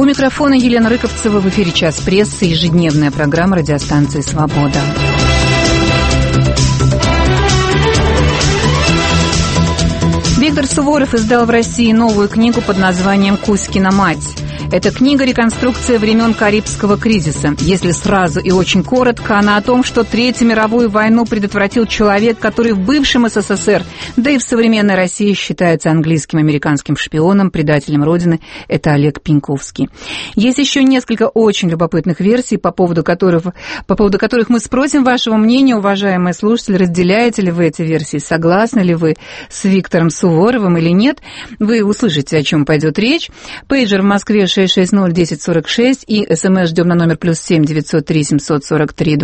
У микрофона Елена Рыковцева. В эфире «Час прессы», ежедневная программа радиостанции «Свобода». Виктор Суворов издал в России новую книгу под названием «Кузькина мать». Эта книга – реконструкция времен Карибского кризиса. Если сразу и очень коротко, она о том, что Третью мировую войну предотвратил человек, который в бывшем СССР, да и в современной России считается английским американским шпионом, предателем Родины. Это Олег Пеньковский. Есть еще несколько очень любопытных версий, по поводу которых мы спросим вашего мнения, уважаемые слушатели. Разделяете ли вы эти версии? Согласны ли вы с Виктором Суворовым или нет? Вы услышите, о чем пойдет речь. Пейджер в Москве 660-1046 и СМС ждем на номер +7 903 743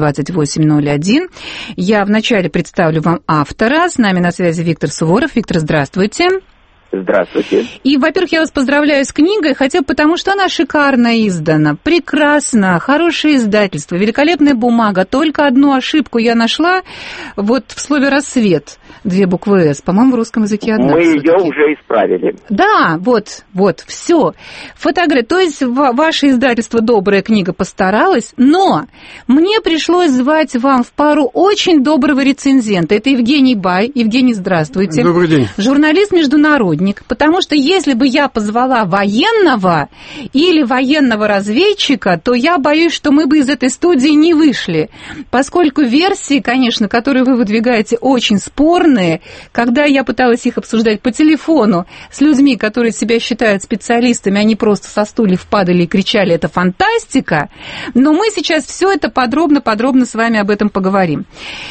2801. Я вначале представлю вам автора. С нами на связи Виктор Суворов. Виктор, здравствуйте. Здравствуйте. И, во-первых, я вас поздравляю с книгой, хотя бы потому, что она шикарно издана, прекрасно, хорошее издательство, великолепная бумага. Только одну ошибку я нашла вот в слове «рассвет». 2 буквы «С». По-моему, в русском языке одна. Мы ее уже исправили. Да, вот, все. Фотография. То есть ваше издательство «Добрая книга» постаралось, но мне пришлось звать вам в пару очень доброго рецензента. Это Евгений Бай. Евгений, здравствуйте. Добрый день. Журналист-международник. Потому что если бы я позвала военного или военного разведчика, то я боюсь, что мы бы из этой студии не вышли. Поскольку версии, конечно, которые вы выдвигаете, очень спорные. Когда я пыталась их обсуждать по телефону с людьми, которые себя считают специалистами, они просто со стульев падали и кричали: это фантастика. Но мы сейчас все это подробно с вами об этом поговорим.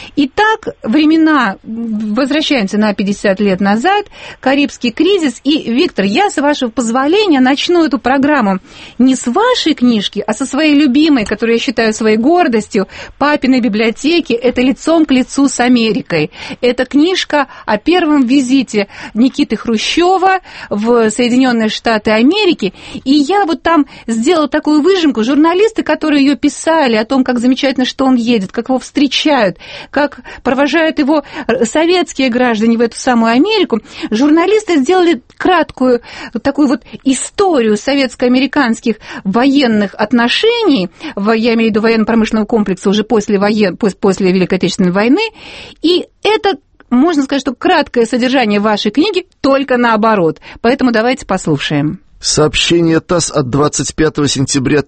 Итак, времена, возвращаемся на 50 лет назад, Карибский кризис. И, Виктор, я, с вашего позволения, начну эту программу не с вашей книжки, а со своей любимой, которую я считаю своей гордостью, «Папиной библиотеки». Это «Лицом к лицу с Америкой». Это книжка о первом визите Никиты Хрущева в Соединенные Штаты Америки. И я вот там сделала такую выжимку. Журналисты, которые ее писали, о том, как замечательно, что он едет, как его встречают, как провожают его советские граждане в эту самую Америку, журналисты сделали краткую такую вот историю советско-американских военных отношений, я имею в виду военно-промышленного комплекса уже после Великой Отечественной войны, и это, можно сказать, что краткое содержание вашей книги, только наоборот. Поэтому давайте послушаем. Сообщение ТАСС от 25 сентября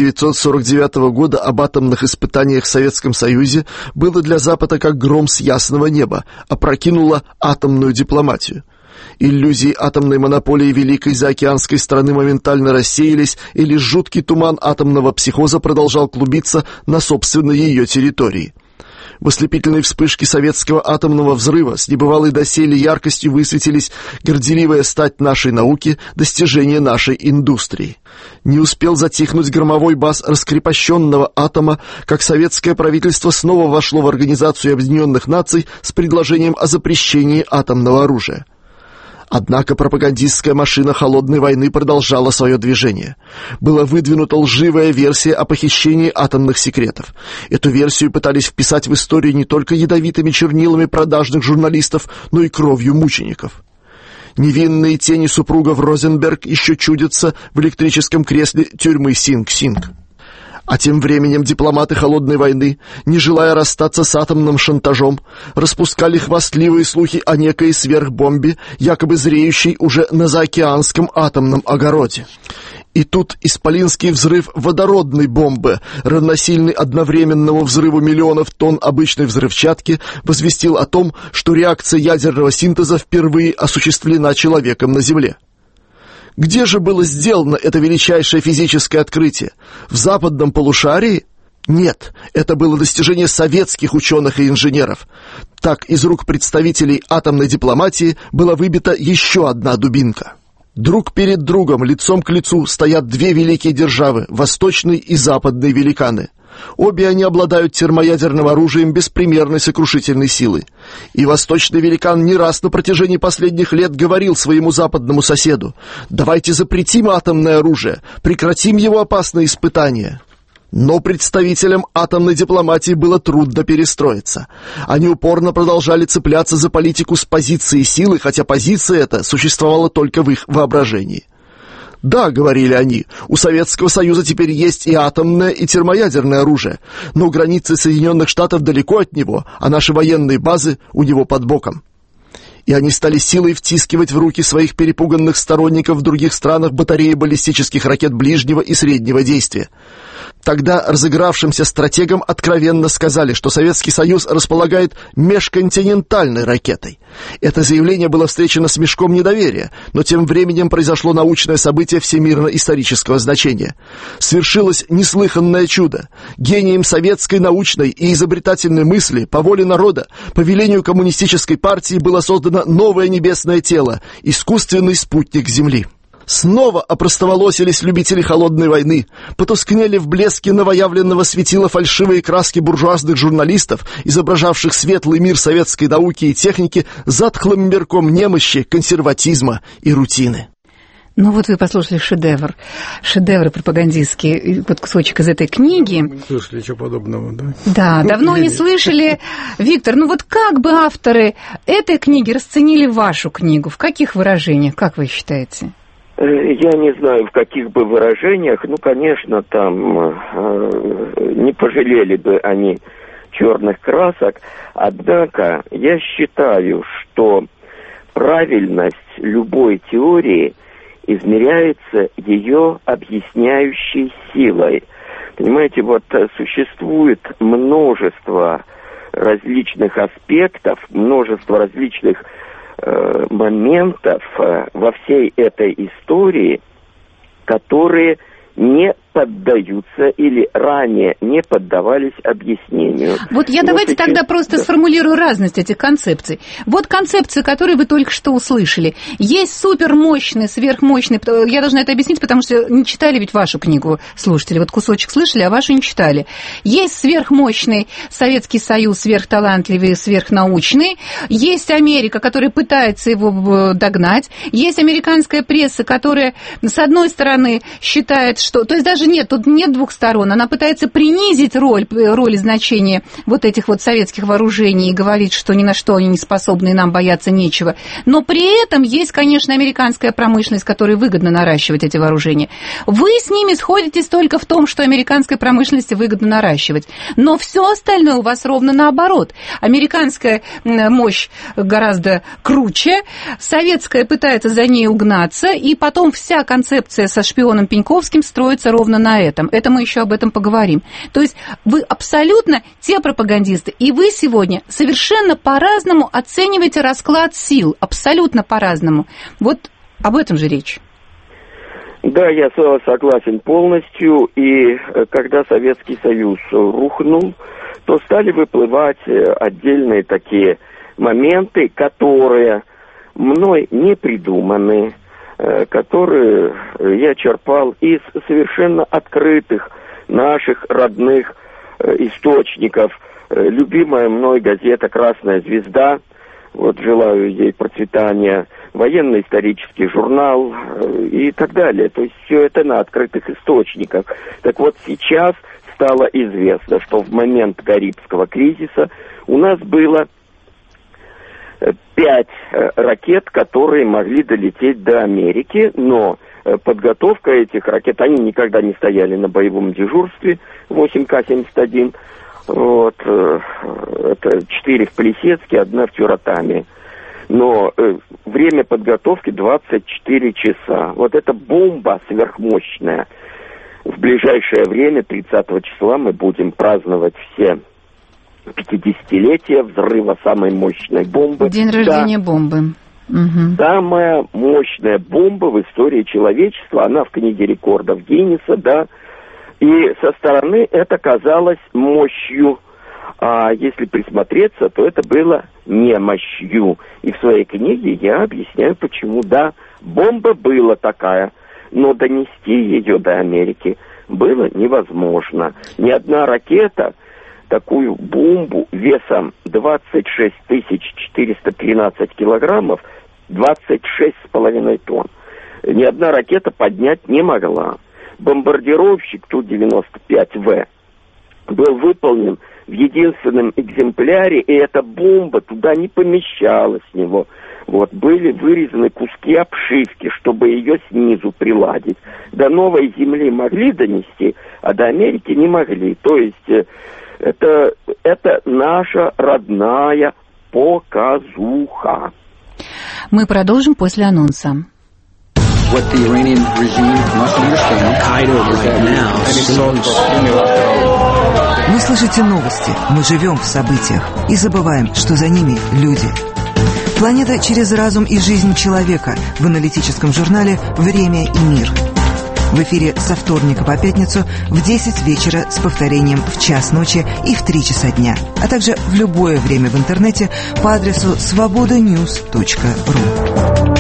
1949 года об атомных испытаниях в Советском Союзе было для Запада как гром с ясного неба, опрокинуло атомную дипломатию. Иллюзии атомной монополии великой заокеанской страны моментально рассеялись, и лишь жуткий туман атомного психоза продолжал клубиться на собственной ее территории. В ослепительной вспышке советского атомного взрыва с небывалой доселе яркостью высветились горделивая стать нашей науки, достижения нашей индустрии. Не успел затихнуть громовой бас раскрепощенного атома, как советское правительство снова вошло в Организацию Объединенных Наций с предложением о запрещении атомного оружия. Однако пропагандистская машина холодной войны продолжала свое движение. Была выдвинута лживая версия о похищении атомных секретов. Эту версию пытались вписать в историю не только ядовитыми чернилами продажных журналистов, но и кровью мучеников. Невинные тени супругов Розенберг еще чудятся в электрическом кресле тюрьмы Синг-Синг. А тем временем дипломаты холодной войны, не желая расстаться с атомным шантажом, распускали хвастливые слухи о некой сверхбомбе, якобы зреющей уже на заокеанском атомном огороде. И тут исполинский взрыв водородной бомбы, равносильный одновременному взрыву миллионов тонн обычной взрывчатки, возвестил о том, что реакция ядерного синтеза впервые осуществлена человеком на Земле. Где же было сделано это величайшее физическое открытие? В западном полушарии? Нет, это было достижение советских ученых и инженеров. Так из рук представителей атомной дипломатии была выбита еще одна дубинка. Друг перед другом, лицом к лицу, стоят две великие державы, восточный и западный великаны. Обе они обладают термоядерным оружием беспримерной сокрушительной силы. И восточный великан не раз на протяжении последних лет говорил своему западному соседу: «Давайте запретим атомное оружие, прекратим его опасные испытания». Но представителям атомной дипломатии было трудно перестроиться. Они упорно продолжали цепляться за политику с позиции силы, хотя позиция эта существовала только в их воображении. Да, говорили они, у Советского Союза теперь есть и атомное, и термоядерное оружие, но границы Соединенных Штатов далеко от него, а наши военные базы у него под боком. И они стали силой втискивать в руки своих перепуганных сторонников в других странах батареи баллистических ракет ближнего и среднего действия. Тогда разыгравшимся стратегам откровенно сказали, что Советский Союз располагает межконтинентальной ракетой. Это заявление было встречено с мешком недоверия, но тем временем произошло научное событие всемирно-исторического значения. Свершилось неслыханное чудо. Гением советской научной и изобретательной мысли, по воле народа, по велению коммунистической партии было создано новое небесное тело, искусственный спутник Земли. Снова опростоволосились любители холодной войны, потускнели в блеске новоявленного светила фальшивые краски буржуазных журналистов, изображавших светлый мир советской науки и техники затхлым мирком немощи, консерватизма и рутины. Ну вот вы послушали шедевр пропагандистский, вот кусочек из этой книги. Мы не слышали ничего подобного, да? Да, давно не слышали. Виктор, ну вот как бы авторы этой книги расценили вашу книгу? В каких выражениях, как вы считаете? Я не знаю, в каких бы выражениях. Ну, конечно, там не пожалели бы они черных красок. Однако я считаю, что правильность любой теории измеряется ее объясняющей силой. Понимаете, вот существует множество различных аспектов, множество различных моментов во всей этой истории, которые не поддаются или ранее не поддавались объяснению. Вот я давайте тогда просто сформулирую разность этих концепций. Вот концепции, которые вы только что услышали. Есть супермощный, сверхмощный, я должна это объяснить, потому что не читали ведь вашу книгу слушатели, вот кусочек слышали, а вашу не читали. Есть сверхмощный Советский Союз, сверхталантливый, сверхнаучный. Есть Америка, которая пытается его догнать. Есть американская пресса, которая, с одной стороны, считает, что... То есть даже нет, тут нет двух сторон. Она пытается принизить роль и значение вот этих вот советских вооружений и говорит, что ни на что они не способны, и нам бояться нечего. Но при этом есть, конечно, американская промышленность, которой выгодно наращивать эти вооружения. Вы с ними сходитесь только в том, что американской промышленности выгодно наращивать. Но все остальное у вас ровно наоборот. Американская мощь гораздо круче, советская пытается за ней угнаться, и потом вся концепция со шпионом Пеньковским строится ровно на этом. Это мы еще об этом поговорим. То есть вы абсолютно те пропагандисты, и вы сегодня совершенно по-разному оцениваете расклад сил. Абсолютно по-разному. Вот об этом же речь. Да, я согласен полностью. И когда Советский Союз рухнул, то стали выплывать отдельные такие моменты, которые мной не придуманы, которые я черпал из совершенно открытых наших родных источников. Любимая мной газета «Красная звезда», вот желаю ей процветания, военно-исторический журнал и так далее. То есть все это на открытых источниках. Так вот, сейчас стало известно, что в момент Карибского кризиса у нас было 5 ракет, которые могли долететь до Америки, но подготовка этих ракет, они никогда не стояли на боевом дежурстве, 8К-71, вот, это 4 в Плесецке, 1 в Тюратаме. Но время подготовки 24 часа. Вот эта бомба сверхмощная. В ближайшее время, 30 числа, мы будем праздновать все 50-летие взрыва самой мощной бомбы. День рождения бомбы. Угу. Самая мощная бомба в истории человечества. Она в книге рекордов Гиннесса, да. И со стороны это казалось мощью. А если присмотреться, то это было не мощью. И в своей книге я объясняю, почему. Да, бомба была такая, но донести ее до Америки было невозможно. Ни одна ракета такую бомбу весом 26 413 килограммов, 26,5 тонн, ни одна ракета поднять не могла. Бомбардировщик Ту-95В был выполнен в единственном экземпляре, и эта бомба туда не помещалась с него. Вот, были вырезаны куски обшивки, чтобы ее снизу приладить. До Новой Земли могли донести, а до Америки не могли. То есть это наша родная показуха. Мы продолжим после анонса. What the Iranian regime must understand is that now... Вы слышите новости, мы живем в событиях и забываем, что за ними люди. Планета через разум и жизнь человека в аналитическом журнале «Время и мир». В эфире со вторника по пятницу в 10 вечера с повторением в час ночи и в 3 часа дня, а также в любое время в интернете по адресу svobodanews.ru.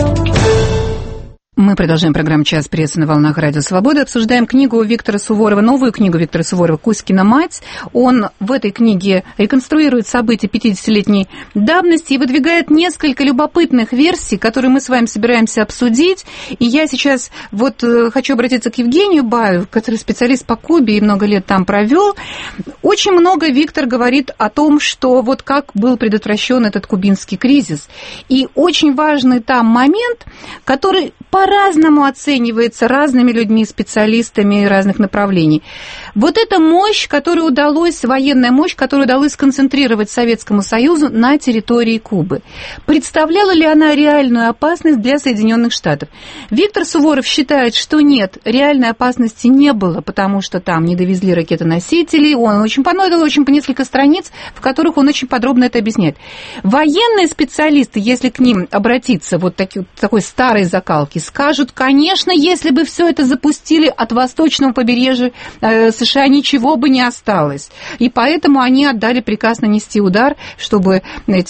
Мы продолжаем программу «Час прессы» на волнах Радио Свобода. Обсуждаем книгу Виктора Суворова, новую книгу Виктора Суворова «Кузькина мать». Он в этой книге реконструирует события 50-летней давности и выдвигает несколько любопытных версий, которые мы с вами собираемся обсудить. И я сейчас хочу обратиться к Евгению Баеву, который специалист по Кубе и много лет там провел. Очень много Виктор говорит о том, что как был предотвращен этот кубинский кризис. И очень важный там момент, который по-разному оценивается разными людьми, специалистами разных направлений. Эта мощь, военная мощь, которую удалось сконцентрировать Советскому Союзу на территории Кубы. Представляла ли она реальную опасность для Соединенных Штатов? Виктор Суворов считает, что нет, реальной опасности не было, потому что там не довезли ракетоносители. Он очень по несколько страниц, в которых он очень подробно это объясняет. Военные специалисты, если к ним обратиться такой старой закалки, скажут, конечно, если бы все это запустили от восточного побережья США, ничего бы не осталось. И поэтому они отдали приказ нанести удар, чтобы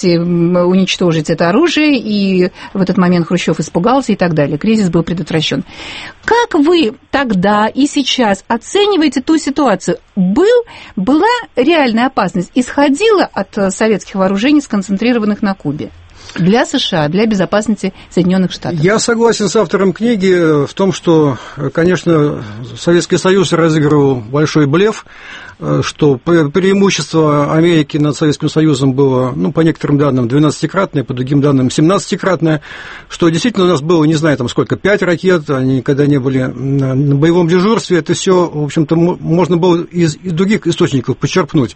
уничтожить это оружие, и в этот момент Хрущев испугался и так далее. Кризис был предотвращен. Как вы тогда и сейчас оцениваете ту ситуацию? Была реальная опасность, исходила от советских вооружений, сконцентрированных на Кубе? Для США, для безопасности Соединенных Штатов. Я согласен с автором книги в том, что, конечно, Советский Союз разыгрывал большой блеф, что преимущество Америки над Советским Союзом было, по некоторым данным, 12-кратное, по другим данным, 17-кратное, что действительно у нас было, 5 ракет, они никогда не были на боевом дежурстве, это все, в общем-то, можно было из других источников почерпнуть.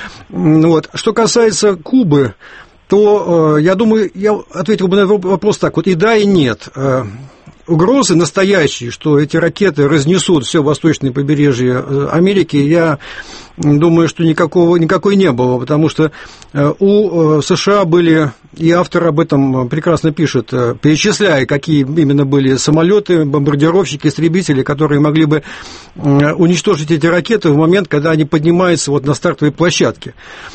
Что касается Кубы, то, я думаю, я ответил бы на вопрос так, и да, и нет. Угрозы настоящие, что эти ракеты разнесут все восточное побережье Америки, я думаю, что никакой не было, потому что у США были, и автор об этом прекрасно пишет, перечисляя, какие именно были самолеты, бомбардировщики, истребители, которые могли бы уничтожить эти ракеты в момент, когда они поднимаются на стартовой площадке.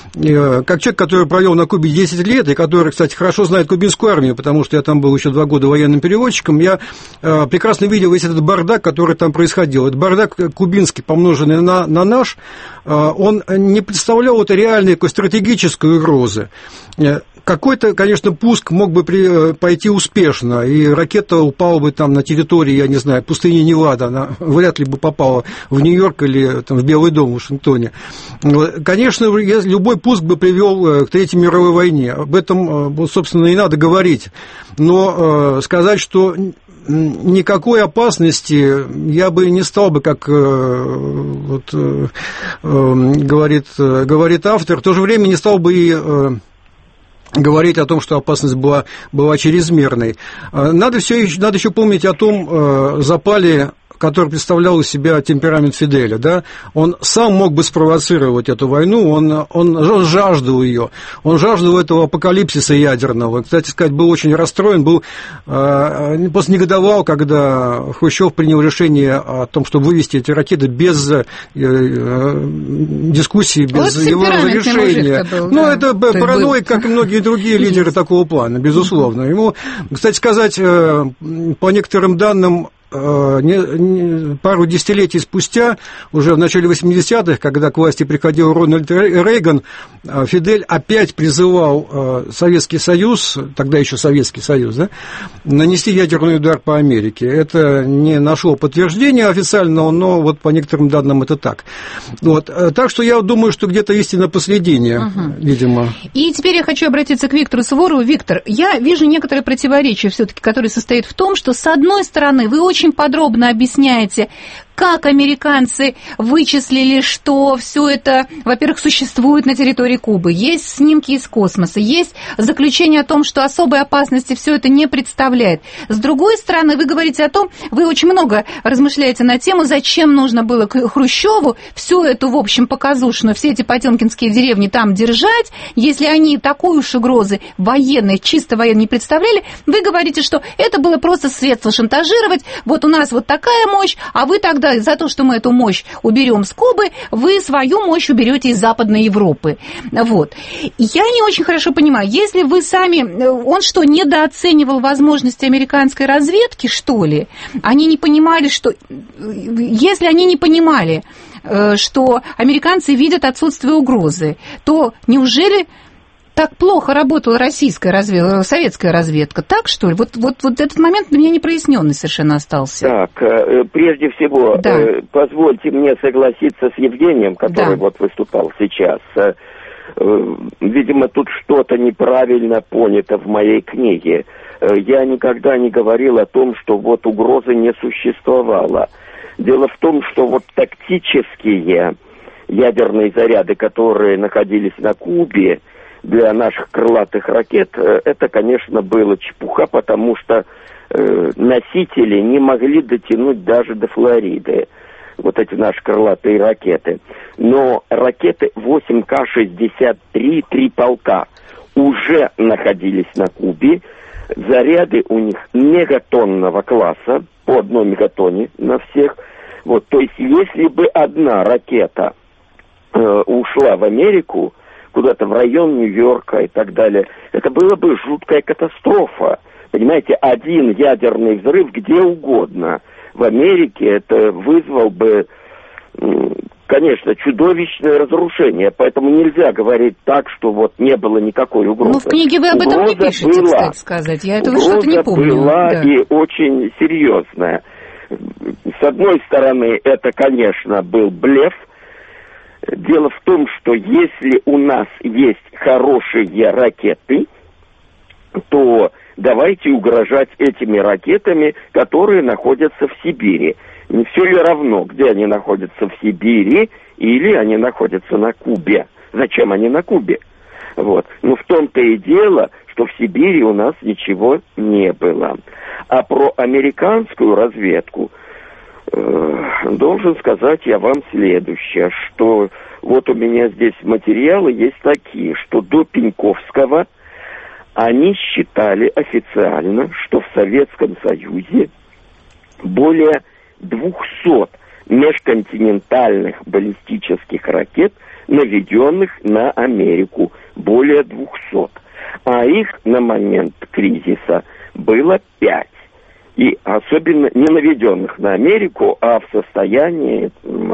Как человек, который провел на Кубе 10 лет, и который, кстати, хорошо знает кубинскую армию, потому что я там был еще 2 года военным переводчиком, я прекрасно видел весь этот бардак, который там происходил. Этот бардак кубинский, помноженный на наш, он не представлял реальной стратегической угрозы. Какой-то, конечно, пуск мог бы пойти успешно, и ракета упала бы там на территории, я не знаю, пустыни Невада, она вряд ли бы попала в Нью-Йорк или в Белый дом в Вашингтоне. Конечно, любой пуск бы привел к Третьей мировой войне, об этом, собственно, и надо говорить, но сказать, что никакой опасности я бы не стал бы, как говорит автор, в то же время не стал бы и говорить о том, что опасность была чрезмерной. Надо еще помнить о том запале, который представлял из себя темперамент Фиделя, да, он сам мог бы спровоцировать эту войну, он жаждал ее, он жаждал этого апокалипсиса ядерного. Кстати сказать, был очень расстроен, просто негодовал, когда Хрущев принял решение о том, чтобы вывести эти ракеты без дискуссии, без его разрешения. Это параноик, как и многие другие лидеры такого плана, безусловно. Ему, кстати сказать, по некоторым данным, пару десятилетий спустя, уже в начале 80-х, когда к власти приходил Рональд Рейган, Фидель опять призывал Советский Союз, тогда еще Советский Союз, да, нанести ядерный удар по Америке. Это не нашло подтверждения официального, но вот по некоторым данным это так. Вот. Так что я думаю, что где-то истина последняя, видимо. И теперь я хочу обратиться к Виктору Суворову. Виктор, я вижу некоторые противоречия все-таки, которые состоят в том, что, с одной стороны, вы очень подробно объясняете, как американцы вычислили, что все это, во-первых, существует на территории Кубы. Есть снимки из космоса, есть заключение о том, что особой опасности все это не представляет. С другой стороны, вы говорите о том, вы очень много размышляете на тему, зачем нужно было Хрущеву всю эту, в общем, показушную, все эти потемкинские деревни там держать, если они такой уж угрозы военной, чисто военной не представляли. Вы говорите, что это было просто средство шантажировать, вот у нас вот такая мощь, а вы тогда за то, что мы эту мощь уберем с Кубы, вы свою мощь уберете из Западной Европы. Вот. Я не очень хорошо понимаю, если вы сами... Он что, недооценивал возможности американской разведки, что ли? Они не понимали, что... Если они не понимали, что американцы видят отсутствие угрозы, то неужели... Так плохо работала советская разведка, так что ли? Вот этот момент для меня непроясненный совершенно остался. Так, прежде всего, позвольте мне согласиться с Евгением, который вот выступал сейчас. Видимо, тут что-то неправильно понято в моей книге. Я никогда не говорил о том, что вот угрозы не существовало. Дело в том, что вот тактические ядерные заряды, которые находились на Кубе, для наших крылатых ракет, это, конечно, было чепуха, потому что носители не могли дотянуть даже до Флориды, вот эти наши крылатые ракеты. Но ракеты 8К-63, 3 полка, уже находились на Кубе. Заряды у них мегатонного класса, по одной мегатонне на всех. Вот, то есть, если бы одна ракета ушла в Америку, куда-то в район Нью-Йорка и так далее, это была бы жуткая катастрофа. Понимаете, один ядерный взрыв где угодно в Америке, это вызвал бы, конечно, чудовищное разрушение. Поэтому нельзя говорить так, что вот не было никакой угрозы. Ну, в книге вы об этом не пишете, кстати сказать. Я этого что-то не помню. Угроза была и очень серьезная. С одной стороны, это, конечно, был блеф. Дело в том, что если у нас есть хорошие ракеты, то давайте угрожать этими ракетами, которые находятся в Сибири. Не все ли равно, где они находятся в Сибири или они находятся на Кубе? Зачем они на Кубе? Вот. Но в том-то и дело, что в Сибири у нас ничего не было. А про американскую разведку должен сказать я вам следующее, что вот у меня здесь материалы есть такие, что до Пеньковского они считали официально, что в Советском Союзе более 200 межконтинентальных баллистических ракет, наведенных на Америку, более 200. А их на момент кризиса было 5. И особенно не наведенных на Америку, а в состоянии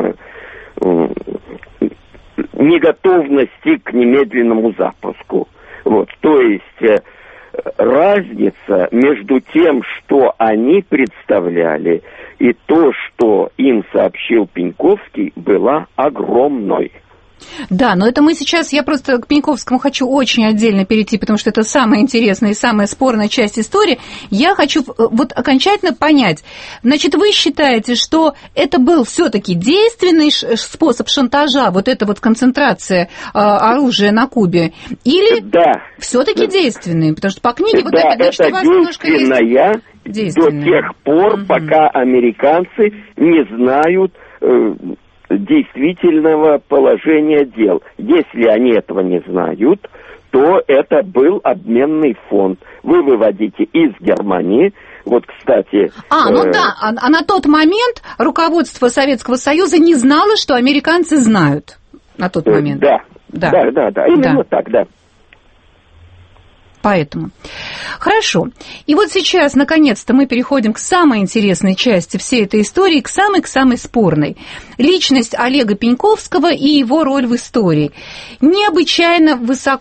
неготовности к немедленному запуску. Вот. То есть разница между тем, что они представляли, и то, что им сообщил Пеньковский, была огромной. Да, но это мы сейчас, я просто к Пеньковскому хочу очень отдельно перейти, потому что это самая интересная и самая спорная часть истории. Я хочу вот окончательно понять. Значит, вы считаете, что это был все-таки действенный способ шантажа, вот эта вот концентрация оружия на Кубе, или все-таки действенный? Потому что по книге вот это что у вас немножко есть действенная до тех пор, пока американцы не знают действительного положения дел. Если они этого не знают, то это был обменный фонд. Вы выводите из Германии. Вот, кстати... А на тот момент руководство Советского Союза не знало, что американцы знают на тот момент. Да. Именно так, да. Поэтому. Хорошо. И вот сейчас, наконец-то, мы переходим к самой интересной части всей этой истории, к самой спорной. Личность Олега Пеньковского и его роль в истории. Необычайно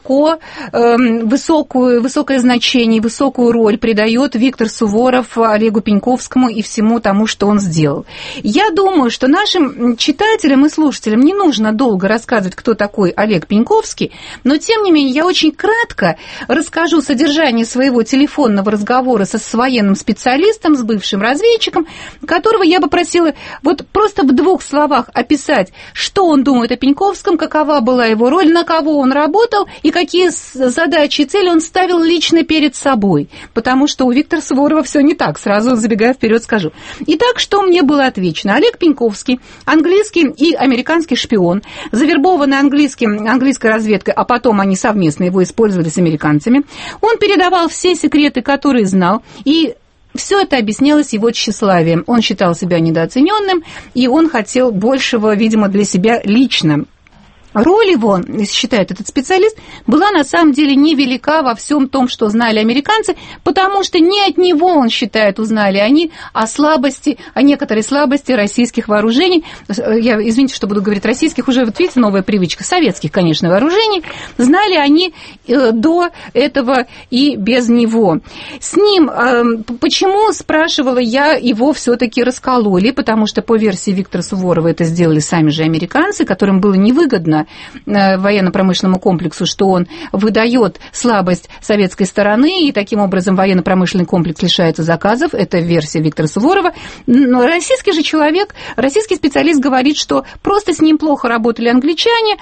высокое значение, высокую роль придает Виктор Суворов Олегу Пеньковскому и всему тому, что он сделал. Я думаю, что нашим читателям и слушателям не нужно долго рассказывать, кто такой Олег Пеньковский, но, тем не менее, я очень кратко расскажу содержание своего телефонного разговора с военным специалистом, с бывшим разведчиком, которого я бы просила вот просто в 2 словах описать, что он думает о Пеньковском, какова была его роль, на кого он работал и какие задачи и цели он ставил лично перед собой. Потому что у Виктора Суворова все не так, сразу забегая вперед скажу. Итак, что мне было отвечено? Олег Пеньковский, английский и американский шпион, завербованный английской разведкой, а потом они совместно его использовали с американцами. Он передавал все секреты, которые знал, и все это объяснялось его тщеславием. Он считал себя недооцененным, и он хотел большего, видимо, для себя лично. Роль его, считает этот специалист, была на самом деле невелика во всем том, что знали американцы, потому что не от него, он считает, узнали они о некоторой слабости российских вооружений. Я, извините, что буду говорить российских, уже, вот видите, новая привычка, советских, конечно, вооружений. Знали они до этого и без него. С ним, почему, спрашивала я, его все-таки раскололи, потому что по версии Виктора Суворова это сделали сами же американцы, которым было невыгодно военно-промышленному комплексу, что он выдает слабость советской стороны, и таким образом военно-промышленный комплекс лишается заказов. Это версия Виктора Суворова. Но российский же человек, российский специалист говорит, что просто с ним плохо работали англичане.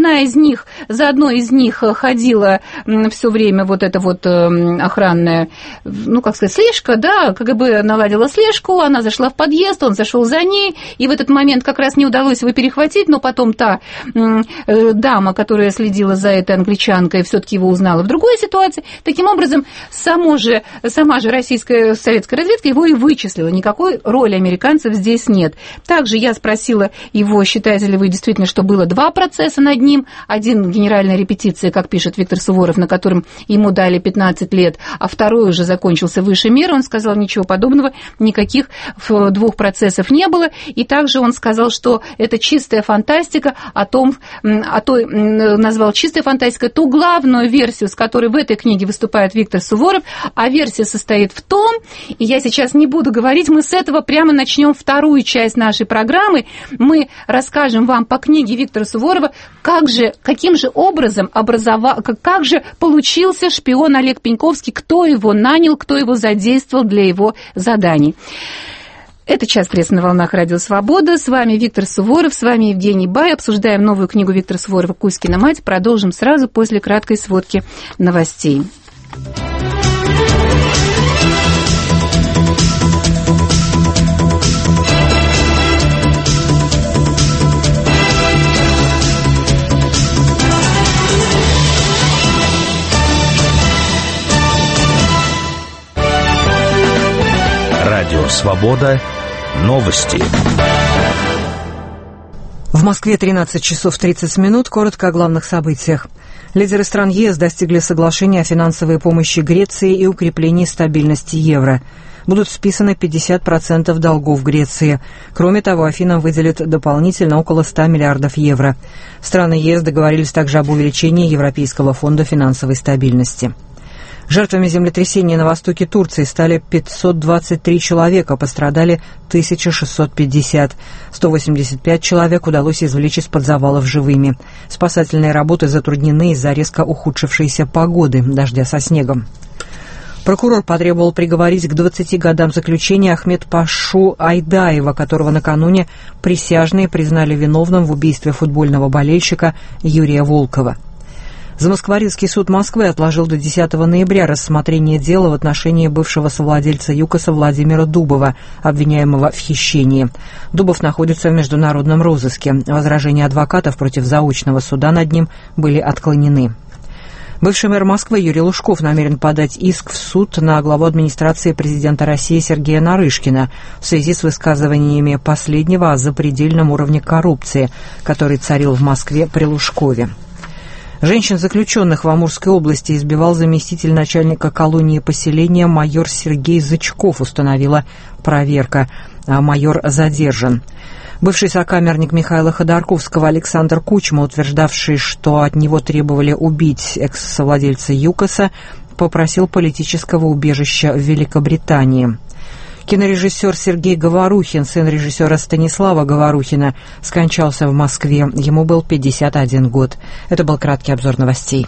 За одной из них ходила все время вот эта вот охранная, слежка, да, КГБ наладила слежку, она зашла в подъезд, он зашел за ней, и в этот момент как раз не удалось его перехватить, но потом та дама, которая следила за этой англичанкой, все-таки его узнала в другой ситуации. Таким образом, сама же российская советская разведка его и вычислила. Никакой роли американцев здесь нет. Также я спросила его, считаете ли вы действительно, что было 2 процесса над ним. Один — генеральная репетиция, как пишет Виктор Суворов, на котором ему дали 15 лет, а второй уже закончился выше меры. Он сказал, ничего подобного, никаких 2 процессов не было. И также он сказал, что это чистая фантастика назвал чистой фантастикой ту главную версию, с которой в этой книге выступает Виктор Суворов, а версия состоит в том, и я сейчас не буду говорить, мы с этого прямо начнем вторую часть нашей программы, мы расскажем вам по книге Виктора Суворова, каким же образом как же получился шпион Олег Пеньковский, кто его нанял, кто его задействовал для его заданий. Это «Час прессы» на волнах Радио Свобода. С вами Виктор Суворов, с вами Евгений Бай. Обсуждаем новую книгу Виктора Суворова «Кузькина мать». Продолжим сразу после краткой сводки новостей. Радио Свобода. Новости. В Москве 13 часов 30 минут. Коротко о главных событиях. Лидеры стран ЕС достигли соглашения о финансовой помощи Греции и укреплении стабильности евро. Будут списаны 50% долгов Греции. Кроме того, Афинам выделят дополнительно около 100 миллиардов евро. Страны ЕС договорились также об увеличении Европейского фонда финансовой стабильности. Жертвами землетрясения на востоке Турции стали 523 человека, пострадали 1650. 185 человек удалось извлечь из-под завалов живыми. Спасательные работы затруднены из-за резко ухудшившейся погоды, дождя со снегом. Прокурор потребовал приговорить к 20 годам заключения Ахмед-Пашу Айдаева, которого накануне присяжные признали виновным в убийстве футбольного болельщика Юрия Волкова. Замоскворецкий суд Москвы отложил до 10 ноября рассмотрение дела в отношении бывшего совладельца ЮКОСа Владимира Дубова, обвиняемого в хищении. Дубов находится в международном розыске. Возражения адвокатов против заочного суда над ним были отклонены. Бывший мэр Москвы Юрий Лужков намерен подать иск в суд на главу администрации президента России Сергея Нарышкина в связи с высказываниями последнего о запредельном уровне коррупции, который царил в Москве при Лужкове. Женщин-заключенных в Амурской области избивал заместитель начальника колонии поселения майор Сергей Зычков, установила проверка. Майор задержан. Бывший сокамерник Михаила Ходорковского Александр Кучма, утверждавший, что от него требовали убить экс-совладельца ЮКОСа, попросил политического убежища в Великобритании. Кинорежиссер Сергей Говорухин, сын режиссера Станислава Говорухина, скончался в Москве. Ему был 51 год. Это был краткий обзор новостей.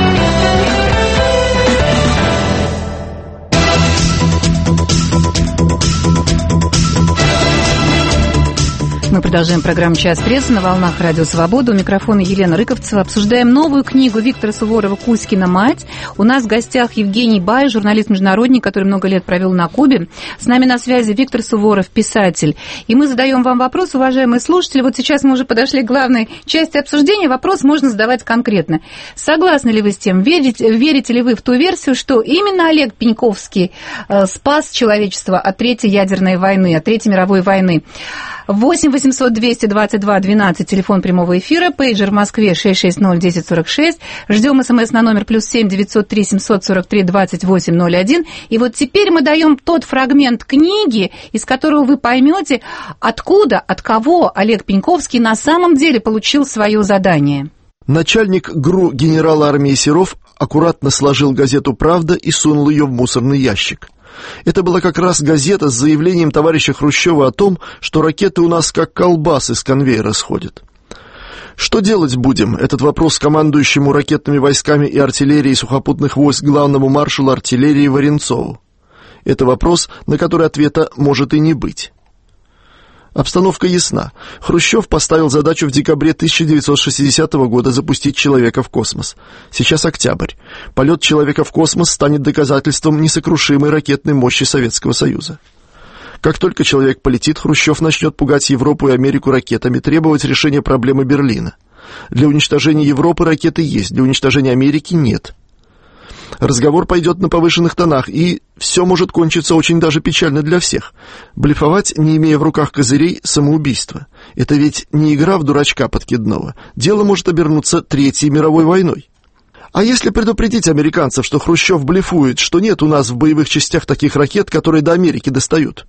Мы продолжаем программу «Час прессы» на волнах Радио Свобода. У микрофона Елена Рыковцева. Обсуждаем новую книгу Виктора Суворова «Кузькина мать». У нас в гостях Евгений Бай, журналист-международник, который много лет провел на Кубе. С нами на связи Виктор Суворов, писатель. И мы задаем вам вопрос, уважаемые слушатели. Вот сейчас мы уже подошли к главной части обсуждения. Вопрос можно задавать конкретно. Согласны ли вы с тем? Верите ли вы в ту версию, что именно Олег Пеньковский спас человечество от Третьей ядерной войны, от Третьей мировой войны? 8 800 222 12, телефон прямого эфира, пейджер в Москве 660 1046. Ждем смс на номер +7 903 743 2801. И вот теперь мы даем тот фрагмент книги, из которого вы поймете, откуда, от кого Олег Пеньковский на самом деле получил свое задание. Начальник ГРУ генерал армии Серов аккуратно сложил газету «Правда» и сунул ее в мусорный ящик. Это была как раз газета с заявлением товарища Хрущева о том, что ракеты у нас как колбасы с конвейера сходят. Что делать будем? Этот вопрос командующему ракетными войсками и артиллерией сухопутных войск главному маршалу артиллерии Варенцову. Это вопрос, на который ответа может и не быть. Обстановка ясна. Хрущев поставил задачу в декабре 1960 года запустить человека в космос. Сейчас октябрь. Полет человека в космос станет доказательством несокрушимой ракетной мощи Советского Союза. Как только человек полетит, Хрущев начнет пугать Европу и Америку ракетами, требовать решения проблемы Берлина. Для уничтожения Европы ракеты есть, для уничтожения Америки нет. Разговор пойдет на повышенных тонах, и все может кончиться очень даже печально для всех. Блефовать, не имея в руках козырей, самоубийство. Это ведь не игра в дурачка подкидного. Дело может обернуться Третьей мировой войной. А если предупредить американцев, что Хрущев блефует, что нет у нас в боевых частях таких ракет, которые до Америки достают?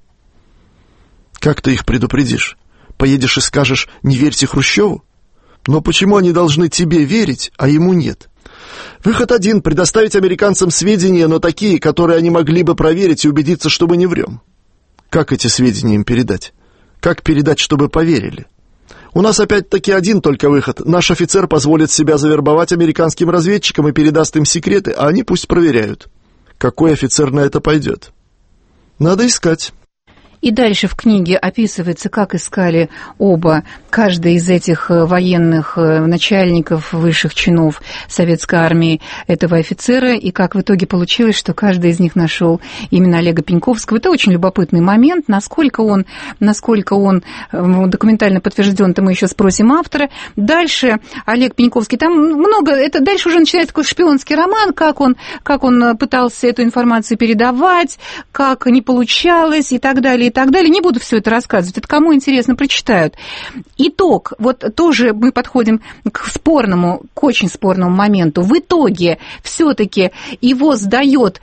Как ты их предупредишь? Поедешь и скажешь: не верьте Хрущеву? Но почему они должны тебе верить, а ему нет? Выход один — предоставить американцам сведения, но такие, которые они могли бы проверить и убедиться, что мы не врем. Как эти сведения им передать? Как передать, чтобы поверили? У нас опять-таки один только выход. Наш офицер позволит себя завербовать американским разведчикам и передаст им секреты, а они пусть проверяют. Какой офицер на это пойдет? Надо искать. И дальше в книге описывается, как искали оба, каждый из этих военных начальников, высших чинов советской армии, этого офицера, и как в итоге получилось, что каждый из них нашел именно Олега Пеньковского. Это очень любопытный момент. Насколько он документально подтвержден, то мы еще спросим автора. Дальше Олег Пеньковский, там много, это дальше уже начинается такой шпионский роман, как он пытался эту информацию передавать, как не получалось и так далее, и так далее. Не буду все это рассказывать. Это кому интересно, прочитают. Итог. Вот тоже мы подходим к очень спорному моменту. В итоге все-таки его сдает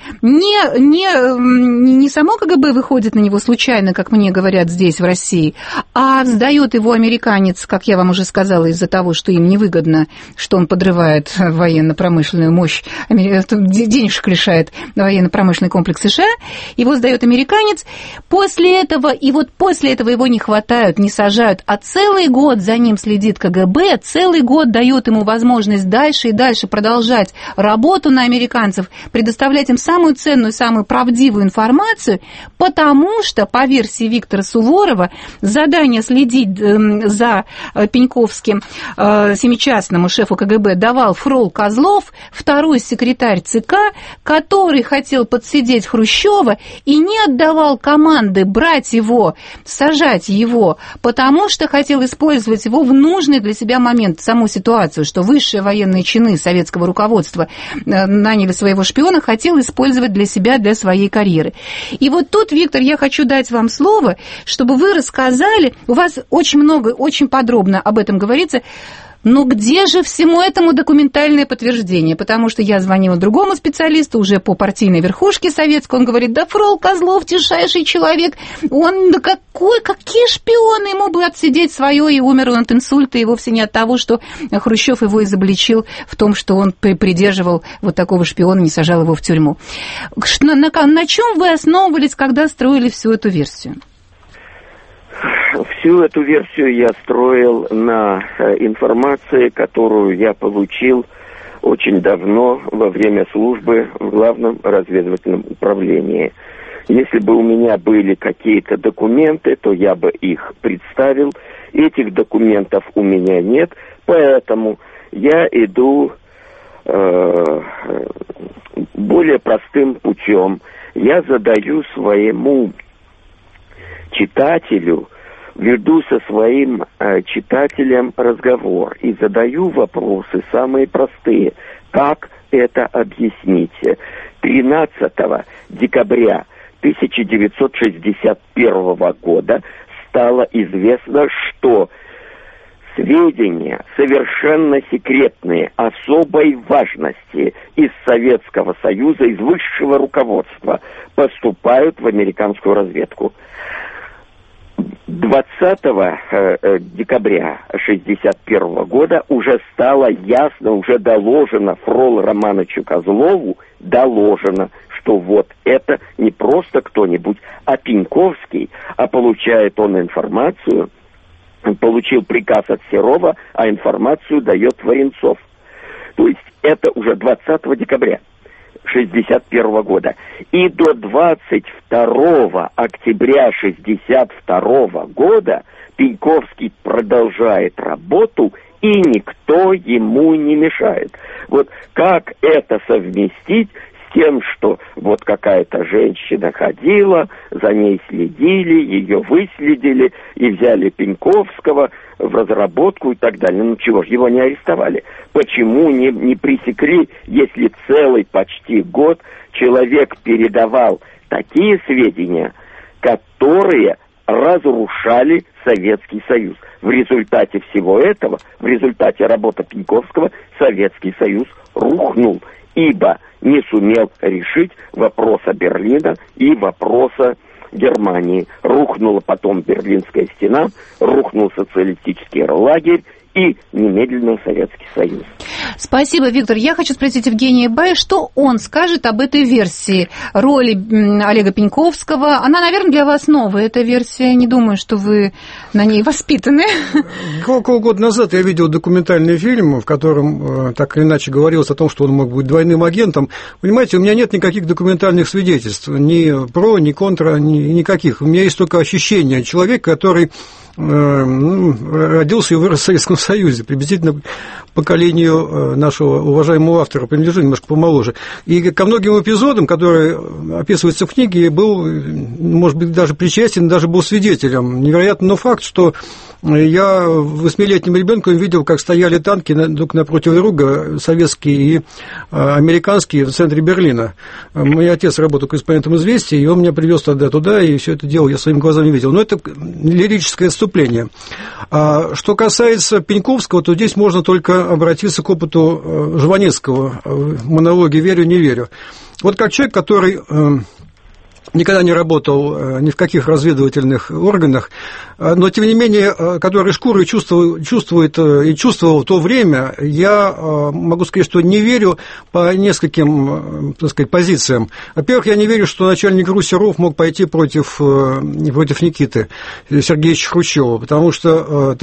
не само КГБ выходит на него случайно, как мне говорят здесь, в России, а сдает его американец, как я вам уже сказала, из-за того, что им невыгодно, что он подрывает военно-промышленную мощь, денежек лишает военно-промышленный комплекс США. Его сдает американец. После этого его не хватают, не сажают, а целый год за ним следит КГБ, целый год дает ему возможность дальше и дальше продолжать работу на американцев, предоставлять им самую ценную, самую правдивую информацию, потому что, по версии Виктора Суворова, задание следить за Пеньковским семичастному шефу КГБ давал Фрол Козлов, второй секретарь ЦК, который хотел подсидеть Хрущева и не отдавал команды брать его, сажать его, потому что хотел использовать его в нужный для себя момент, саму ситуацию, что высшие военные чины советского руководства наняли своего шпиона, хотел использовать для себя, для своей карьеры. И вот тут, Виктор, я хочу дать вам слово, чтобы вы рассказали, у вас очень много, очень подробно об этом говорится, Но где же всему этому документальное подтверждение? Потому что я звонила другому специалисту уже по партийной верхушке советской, он говорит, да Фрол Козлов тишайший человек, он, да какие шпионы, ему бы отсидеть свое, и умер он от инсульта, и вовсе не от того, что Хрущев его изобличил в том, что он придерживал вот такого шпиона, не сажал его в тюрьму. На чем вы основывались, когда строили всю эту версию? Всю эту версию я строил на информации, которую я получил очень давно во время службы в Главном разведывательном управлении. Если бы у меня были какие-то документы, то я бы их представил. Этих документов у меня нет, поэтому я иду более простым путем. Я задаю своему читателю, веду со своим читателем разговор и задаю вопросы самые простые. Как это объяснить? 13 декабря 1961 года стало известно, что сведения совершенно секретные, особой важности из Советского Союза, из высшего руководства поступают в американскую разведку. 20 декабря 1961 года уже стало ясно, уже доложено Фролу Романовичу Козлову, что вот это не просто кто-нибудь, а Пеньковский, а получает он информацию, получил приказ от Серова, а информацию дает Варенцов. То есть это уже 20 декабря 1961 года. И до 22 октября 1962 года Пеньковский продолжает работу, и никто ему не мешает. Вот как это совместить с тем, что вот какая-то женщина ходила, за ней следили, ее выследили и взяли Пеньковского в разработку и так далее. Ну чего ж, его не арестовали? Почему не пресекли, если целый почти год человек передавал такие сведения, которые разрушали Советский Союз? В результате всего этого, в результате работы Пеньковского, Советский Союз рухнул, ибо не сумел решить вопроса Берлина и вопроса Германии. Рухнула потом Берлинская стена, рухнул социалистический лагерь и немедленно Советский Союз. Спасибо, Виктор. Я хочу спросить Евгения Бая, что он скажет об этой версии роли Олега Пеньковского. Она, наверное, для вас новая, эта версия. Не думаю, что вы на ней воспитаны. Около года назад я видел документальный фильм, в котором так или иначе говорилось о том, что он мог быть двойным агентом. Понимаете, у меня нет никаких документальных свидетельств, ни про, ни контра, никаких. У меня есть только ощущение человека, который родился и вырос в Советском Союзе, приблизительно поколению нашего уважаемого автора, принадлежу немножко помоложе. И ко многим эпизодам, которые описываются в книге, был, может быть, даже причастен, даже был свидетелем. Невероятно, но факт, что я 8-летним ребенком видел, как стояли танки друг напротив друга, советские и американские, в центре Берлина. Мой отец работал корреспондентом «Известий», и он меня привез тогда туда, и все это дело я своими глазами видел. Но это лирическое отступление. А что касается Пеньковского, то здесь можно только обратиться к опыту Жванецкого в монологе «Верю, не верю». Вот как человек, который никогда не работал ни в каких разведывательных органах, но, тем не менее, который шкурой чувствует и чувствовал в то время, я могу сказать, что не верю по нескольким, так сказать, позициям. Во-первых, я не верю, что начальник ГРУ Серов мог пойти против Никиты Сергеевича Хрущева, потому что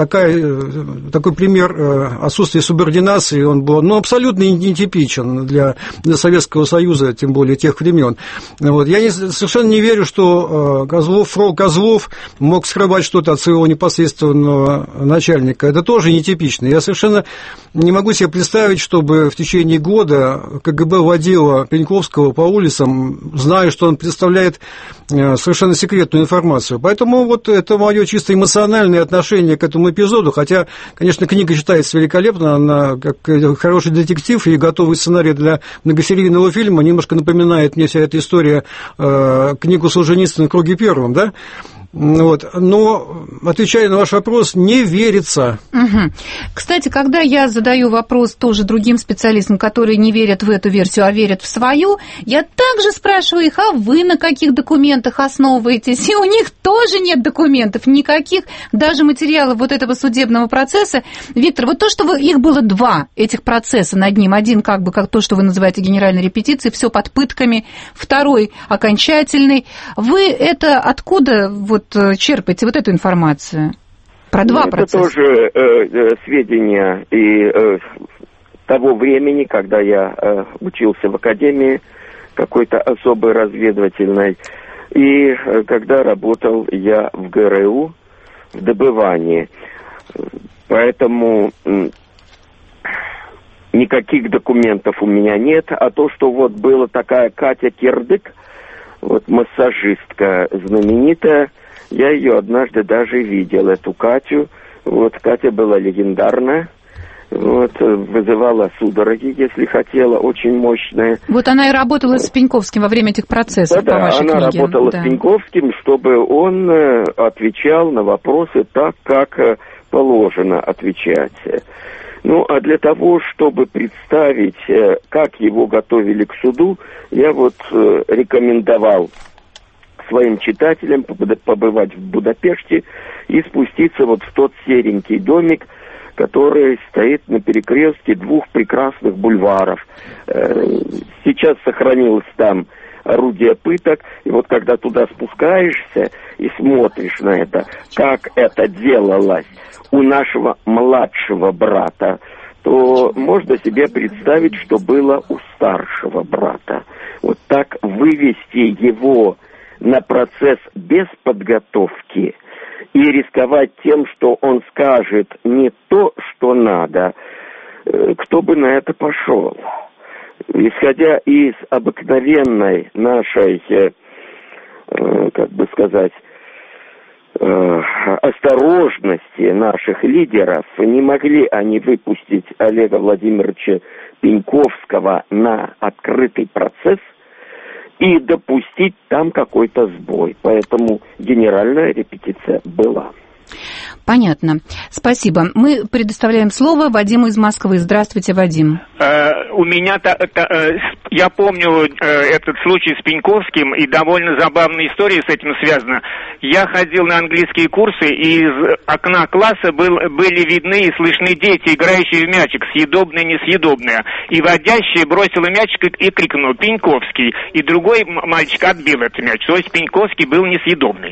такой пример отсутствия субординации, он был абсолютно нетипичен для Советского Союза, тем более тех времен. Вот. Я совершенно не верю, что Фрол Козлов мог скрывать что-то от своего непосредственного начальника. Это тоже нетипично. Я совершенно не могу себе представить, чтобы в течение года КГБ водило Пеньковского по улицам, зная, что он представляет совершенно секретную информацию. Поэтому вот это мое чисто эмоциональное отношение к этому эпизоду, хотя, конечно, книга читается великолепно, она как хороший детектив и готовый сценарий для многосерийного фильма, немножко напоминает мне вся эта история книгу Солженицына «В круге первом», да? Вот. Но, отвечая на ваш вопрос, не верится. Угу. Кстати, когда я задаю вопрос тоже другим специалистам, которые не верят в эту версию, а верят в свою, я также спрашиваю их, а вы на каких документах основываетесь? И у них тоже нет документов никаких, даже материалов вот этого судебного процесса. Виктор, вот то, что их было два, этих процесса над ним, один как бы как то, что вы называете генеральной репетицией, все под пытками, второй окончательный. Вы это откуда вот черпаете вот эту информацию про два процесса? Это тоже сведения и того времени, когда я учился в академии какой-то особой разведывательной, и когда работал я в ГРУ в добывании. Поэтому никаких документов у меня нет. А то, что вот была такая Катя Кирдык, вот массажистка знаменитая, я ее однажды даже видел, эту Катю. Вот Катя была легендарная. Вот, вызывала судороги, если хотела, очень мощная. Вот она и работала с Пеньковским во время этих процессов, по вашей книге. Да, она работала с Пеньковским, чтобы он отвечал на вопросы так, как положено отвечать. Ну, а для того, чтобы представить, как его готовили к суду, я вот рекомендовал своим читателям побывать в Будапеште и спуститься вот в тот серенький домик, который стоит на перекрестке двух прекрасных бульваров. Сейчас сохранилось там орудие пыток, и вот когда туда спускаешься и смотришь на это, как это делалось у нашего младшего брата, то можно себе представить, что было у старшего брата. Вот так вывести его на процесс без подготовки и рисковать тем, что он скажет не то, что надо, кто бы на это пошел? Исходя из обыкновенной нашей, как бы сказать, осторожности наших лидеров, не могли они выпустить Олега Владимировича Пеньковского на открытый процесс и допустить там какой-то сбой. Поэтому генеральная репетиция была. Понятно. Спасибо. Мы предоставляем слово Вадиму из Москвы. Здравствуйте, Вадим. У меня, я помню этот случай с Пеньковским, и довольно забавная история с этим связана. Я ходил на английские курсы, и из окна класса были видны и слышны дети, играющие в мячик, съедобное, несъедобное. И водящий бросила мячик и крикнул «Пеньковский!» И другой мальчик отбил этот мяч. То есть Пеньковский был несъедобный.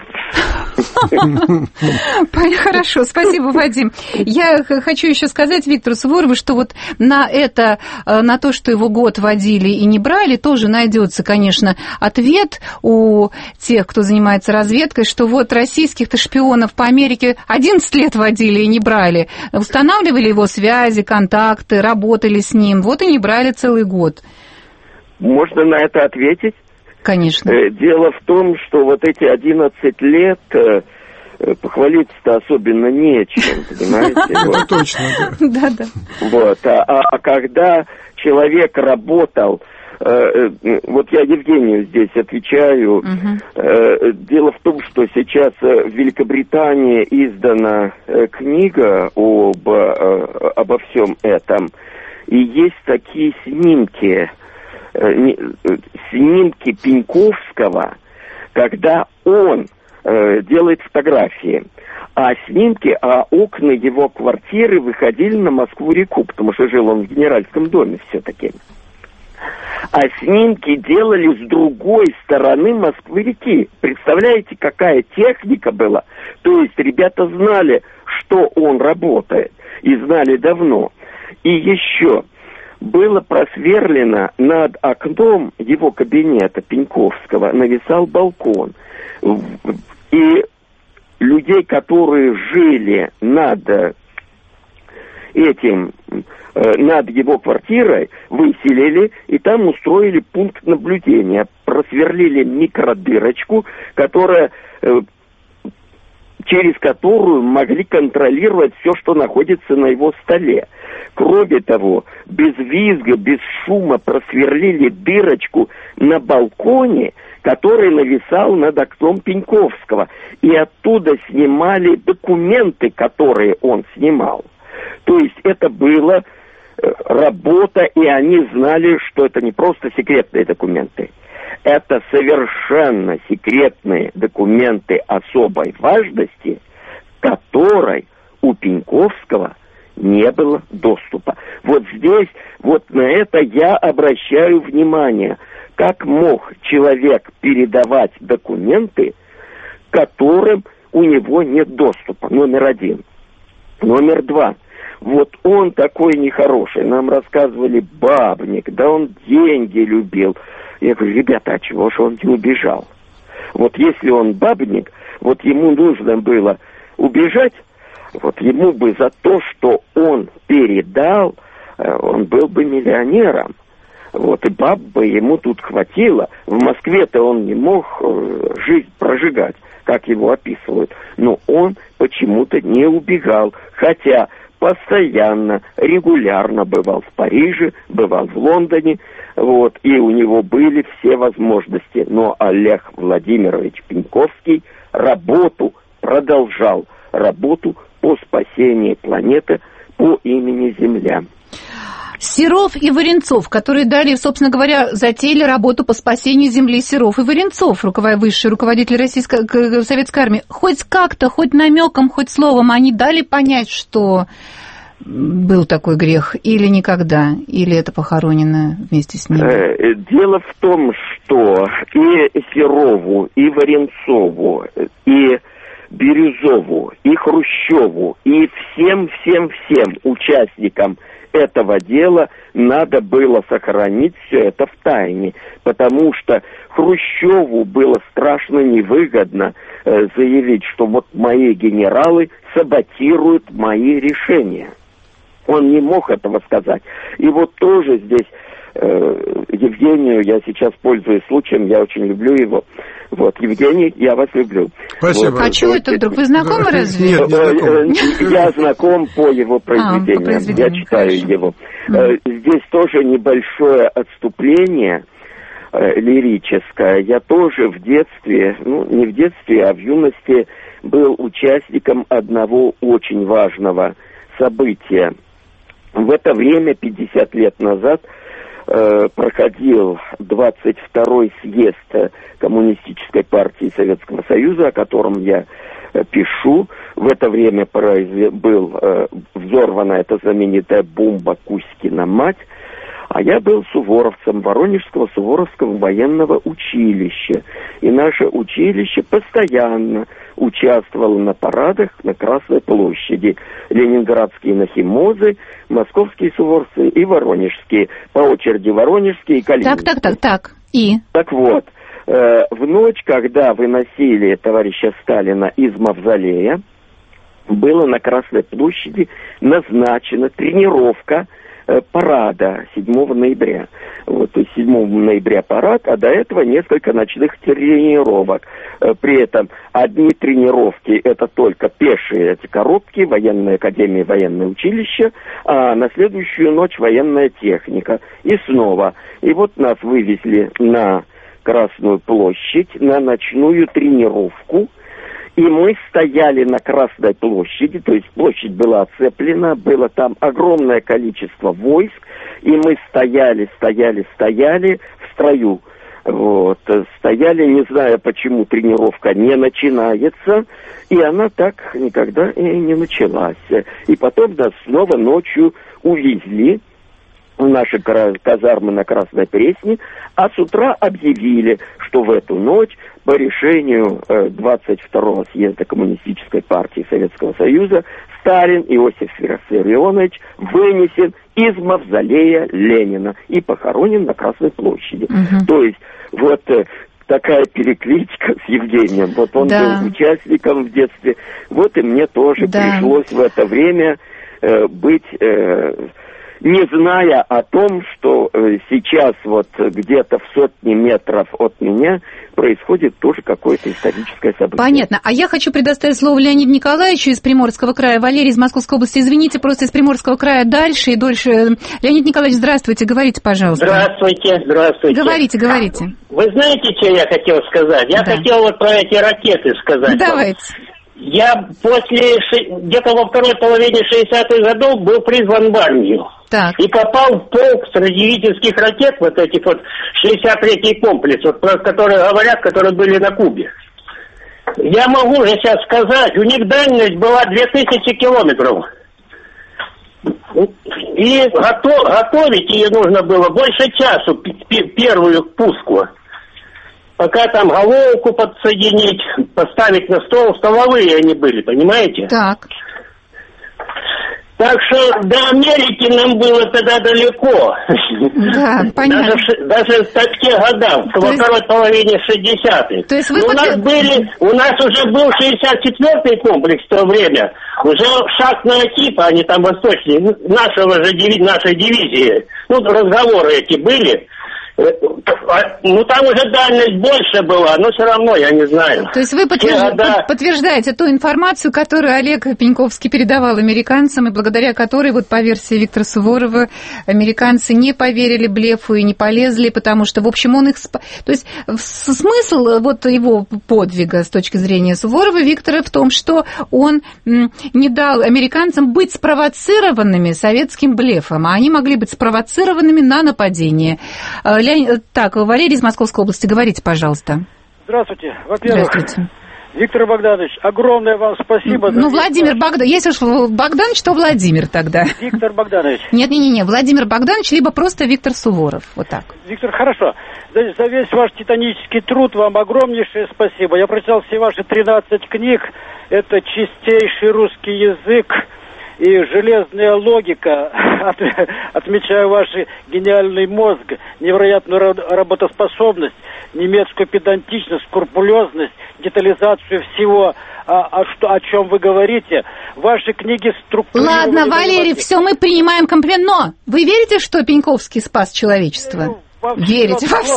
Хорошо, спасибо, Вадим. Я хочу еще сказать Виктору Суворову, что вот на это, на то, что его год водили и не брали, тоже найдется, конечно, ответ у тех, кто занимается разведкой, что вот российских-то шпионов по Америке 11 лет водили и не брали. Устанавливали его связи, контакты, работали с ним, вот и не брали целый год. Можно на это ответить? Конечно. Дело в том, что вот эти 11 лет... похвалиться-то особенно нечем, понимаете? Вот. Точно, да. Да. Вот. А когда человек работал, вот я Евгению здесь отвечаю, дело в том, что сейчас в Великобритании издана книга обо всем этом, и есть такие снимки Пеньковского, когда он делает фотографии. А снимки, окна его квартиры выходили на Москву-реку, потому что жил он в Генеральском доме все-таки. А снимки делали с другой стороны Москвы-реки. Представляете, какая техника была? То есть ребята знали, что он работает, и знали давно. И еще было просверлено над окном его кабинета Пеньковского, нависал балкон. И людей, которые жили над его квартирой, выселили и там устроили пункт наблюдения. Просверлили микродырочку, через которую могли контролировать все, что находится на его столе. Кроме того, без визга, без шума просверлили дырочку на балконе, который нависал над окном Пеньковского. И оттуда снимали документы, которые он снимал. То есть это была работа, и они знали, что это не просто секретные документы. Это совершенно секретные документы особой важности, к которой у Пеньковского не было доступа. Вот здесь, вот на это я обращаю внимание. Как мог человек передавать документы, к которым у него нет доступа? Номер один. Номер два. Вот он такой нехороший. Нам рассказывали бабник, да он деньги любил. Я говорю, ребята, а чего же он не убежал? Вот если он бабник, вот ему нужно было убежать, вот ему бы за то, что он передал, он был бы миллионером. Вот, и баб бы ему тут хватило. В Москве-то он не мог жизнь прожигать, как его описывают. Но он почему-то не убегал, хотя постоянно, регулярно бывал в Париже, бывал в Лондоне, вот, и у него были все возможности. Но Олег Владимирович Пеньковский продолжал работу по спасению планеты по имени Земля. Серов и Варенцов, которые дали, собственно говоря, затеяли работу по спасению Земли. Серов и Варенцов, высший руководитель Советской армии, хоть как-то, хоть намеком, хоть словом, они дали понять, что был такой грех, или никогда, или это похоронено вместе с ними? Дело в том, что и Серову, и Варенцову, и Бирюзову, и Хрущеву, и всем участникам этого дела надо было сохранить все это в тайне, потому что Хрущеву было страшно невыгодно заявить, что вот мои генералы саботируют мои решения. Он не мог этого сказать. И вот тоже здесь Евгению, я сейчас пользуюсь случаем, я очень люблю его. Вот, Евгений, я вас люблю. Спасибо. Вот. А чего это вдруг? Вы знакомы разве? Нет, не знаком. Я знаком по его произведениям. Я читаю его. Здесь тоже небольшое отступление лирическое. Я тоже в детстве, не в детстве, а в юности был участником одного очень важного события. В это время, 50 лет назад, проходил 22-й съезд Коммунистической партии Советского Союза, о котором я пишу. В это время был взорвана эта знаменитая бомба Кузькина мать. А я был суворовцем Воронежского Суворовского военного училища. И наше училище постоянно участвовало на парадах на Красной площади. Ленинградские нахимозы, московские суворовцы и воронежские. По очереди воронежские и калининские. Так. И? Так вот, в ночь, когда выносили товарища Сталина из мавзолея, была на Красной площади назначена тренировка парада 7 ноября. Вот, то есть 7 ноября парад, а до этого несколько ночных тренировок. При этом одни тренировки это только пешие эти коробки, военная академия, военное училище, а на следующую ночь военная техника. И снова. И вот нас вывезли на Красную площадь, на ночную тренировку. И мы стояли на Красной площади, то есть площадь была оцеплена, было там огромное количество войск, и мы стояли в строю. Вот, стояли, не зная, почему тренировка не начинается, и она так никогда и не началась. И потом нас снова ночью увезли в наши казармы на Красной Пресне, а с утра объявили, что в эту ночь по решению 22-го съезда Коммунистической партии Советского Союза Сталин Иосиф Виссарионович вынесен из мавзолея Ленина и похоронен на Красной площади. Угу. То есть вот такая перекличка с Евгением. Вот он был участником в детстве. Вот и мне тоже пришлось в это время быть не зная о том, что сейчас вот где-то в сотни метров от меня происходит тоже какое-то историческое событие. Понятно. А я хочу предоставить слово Леониду Николаевичу из Приморского края. Валерий из Московской области. Извините, просто из Приморского края дальше и дольше. Леонид Николаевич, здравствуйте. Говорите, пожалуйста. Здравствуйте. Говорите. Вы знаете, что я хотел сказать? Я хотел вот про эти ракеты сказать. Давайте. Я где-то во второй половине 60-х годов был призван в армию. Так. И попал в полк стратегических ракет, вот этих вот 63-й комплекс, вот про которые говорят, которые были на Кубе. Я могу же сейчас сказать, у них дальность была 2000 километров. И готовить ее нужно было больше часу, первую к пуску. Пока там головку подсоединить, поставить на стол, столовые они были, понимаете? Так. Так что до Америки нам было тогда далеко. Да, понятно. Даже в таких годах, во второй половине 60-х. То есть вы у нас уже был 64-й комплекс в то время. Уже шахтная типа, они там восточные, нашей дивизии. Разговоры эти были. Там уже дальность больше была, но все равно, я не знаю. То есть вы подтверждаете ту информацию, которую Олег Пеньковский передавал американцам, и благодаря которой, вот по версии Виктора Суворова, американцы не поверили блефу и не полезли, потому что, в общем, он их... То есть смысл вот его подвига с точки зрения Суворова, Виктора, в том, что он не дал американцам быть спровоцированными советским блефом, а они могли быть спровоцированными на нападение. Так, Валерий из Московской области, говорите, пожалуйста. Здравствуйте. Во-первых, Виктор Богданович, огромное вам спасибо. Владимир Богданович, если уж Богданович, то Владимир тогда. Виктор Богданович. Нет, Владимир Богданович, либо просто Виктор Суворов, вот так. Виктор, хорошо. За весь ваш титанический труд вам огромнейшее спасибо. Я прочитал все ваши 13 книг. Это чистейший русский язык и железная логика. Отмечаю ваш гениальный мозг, невероятную работоспособность, немецкую педантичность, скрупулезность, детализацию всего, о чем вы говорите. Ваши книги структурированы... Ладно, Валерий, все, мы принимаем комплимент, но вы верите, что Пеньковский спас человечество? Верите во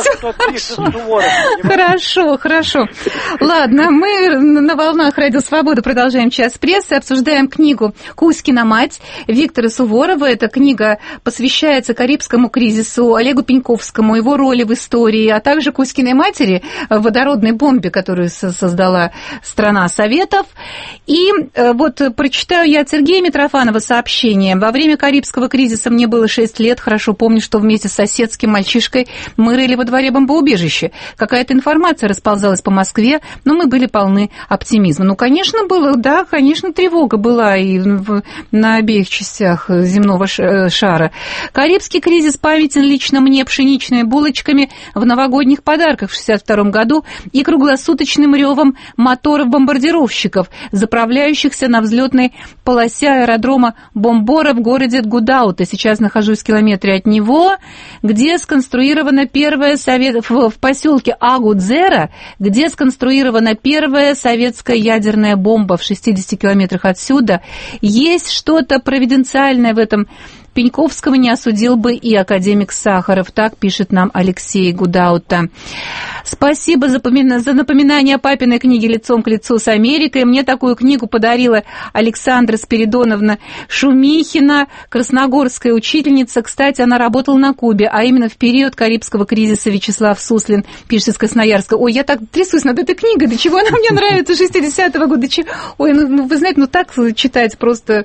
все? Хорошо. Ладно, мы на волнах Радио Свобода продолжаем час прессы, обсуждаем книгу «Кузькина мать» Виктора Суворова. Эта книга посвящается Карибскому кризису, Олегу Пеньковскому, его роли в истории, а также Кузькиной матери, водородной бомбе, которую создала страна Советов. И вот прочитаю я от Сергея Митрофанова сообщение. Во время Карибского кризиса мне было 6 лет. Хорошо помню, что вместе с соседским мальчишкой мы рыли во дворе бомбоубежище. Какая-то информация расползалась по Москве, но мы были полны оптимизма. Конечно, тревога была и на обеих частях земного шара. Карибский кризис памятен лично мне пшеничными булочками в новогодних подарках в 1962 году и круглосуточным ревом моторов-бомбардировщиков, заправляющихся на взлетной полосе аэродрома Бомбора в городе Гудаута. Сейчас нахожусь в километре от него, где сконструирована первая в поселке Агудзера, где сконструирована первая советская ядерная бомба в 60 километрах отсюда. Есть что-то провиденциальное в этом. Пеньковского не осудил бы и академик Сахаров. Так пишет нам Алексей Гудаута. Спасибо за напоминание о папиной книге «Лицом к лицу с Америкой». Мне такую книгу подарила Александра Спиридоновна Шумихина, красногорская учительница. Кстати, она работала на Кубе, а именно в период Карибского кризиса. Вячеслав Суслин пишет из Красноярска. Ой, я так трясусь над этой книгой, до чего она мне нравится, 60-го года. Ой, вы знаете, так читать просто,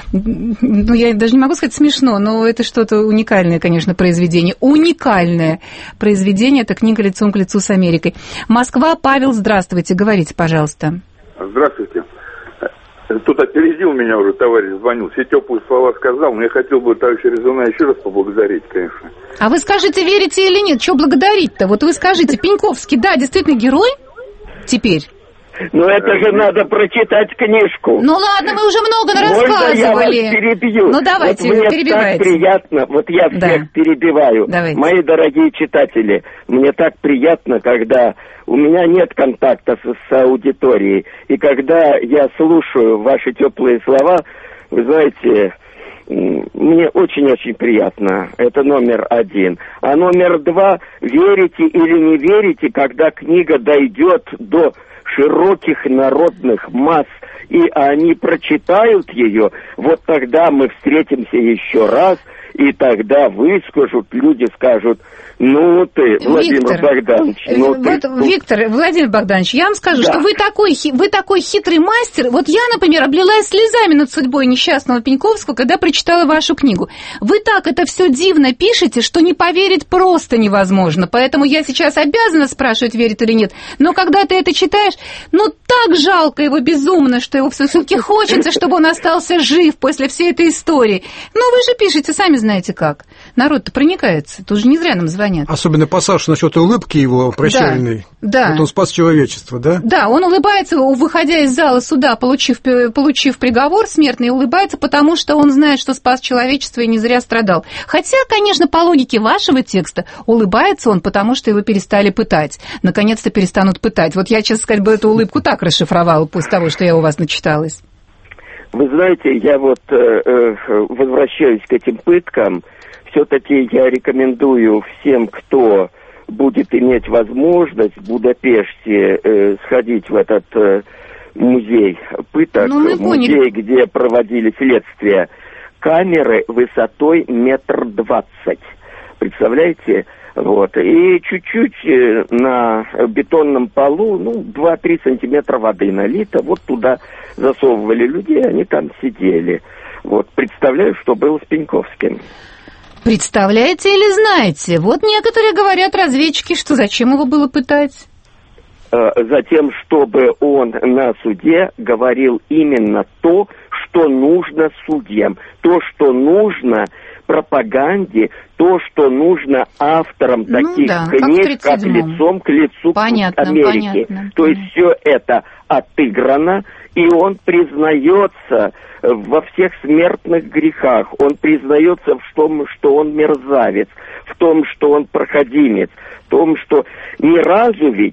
я даже не могу сказать смешно, но это что-то уникальное, конечно, произведение. Уникальное произведение, это книга «Лицом к лицу с Америкой». Москва, Павел, здравствуйте, говорите, пожалуйста. Здравствуйте. Тут опередил меня уже товарищ, звонил, все теплые слова сказал, но я хотел бы товарища Резуна еще раз поблагодарить, конечно. А вы скажите, верите или нет? Что благодарить-то? Вот вы скажите, Пеньковский, да, действительно герой теперь? Ну, это же надо прочитать книжку. Ну, ладно, мы уже много рассказывали. Можно я вас перебью? Ну, давайте, мне перебивайте. Так приятно, я всех перебиваю. Давайте. Мои дорогие читатели, мне так приятно, когда у меня нет контакта с аудиторией, и когда я слушаю ваши теплые слова, вы знаете, мне очень-очень приятно. Это номер 1. А номер 2, верите или не верите, когда книга дойдет до широких народных масс, и они прочитают ее, вот тогда мы встретимся еще раз, и тогда выскажут, люди скажут: ну ты, Владимир Богданович, ну ты... Виктор, Владимир Богданович, я вам скажу, что вы такой хитрый мастер. Вот я, например, облилась слезами над судьбой несчастного Пеньковского, когда прочитала вашу книгу. Вы так это все дивно пишете, что не поверить просто невозможно. Поэтому я сейчас обязана спрашивать, верит или нет. Но когда ты это читаешь, ну так жалко его безумно, что его все-таки хочется, чтобы он остался жив после всей этой истории. Но вы же пишете, сами знаете как. Народ-то проникается. Тут же не зря нам звонят. Особенно пассаж насчет улыбки его прощальной. Да. Вот он спас человечество, да? Да, он улыбается, выходя из зала суда, получив приговор смертный, улыбается, потому что он знает, что спас человечество и не зря страдал. Хотя, конечно, по логике вашего текста, улыбается он, потому что его перестали пытать. Наконец-то перестанут пытать. Вот я, честно сказать, бы эту улыбку так расшифровала после того, что я у вас начиталась. Вы знаете, я вот возвращаюсь к этим пыткам. Все-таки я рекомендую всем, кто будет иметь возможность в Будапеште сходить в этот музей пыток, музей, где проводили следствие, камеры высотой 1,20 метра. Представляете? Вот. И чуть-чуть на бетонном полу, 2-3 сантиметра воды налито, вот туда засовывали людей, они там сидели. Вот. Представляю, что было с Пеньковским. Представляете или знаете? Вот некоторые говорят, разведчики, что зачем его было пытать? Затем, чтобы он на суде говорил именно то, что нужно судьям, то, что нужно пропаганде, то, что нужно авторам таких книг, как «Лицом к лицу» Америки. Понятно. То есть все это отыграно, и он признается во всех смертных грехах, он признается в том, что он мерзавец, в том, что он проходимец, в том, что ни разу ведь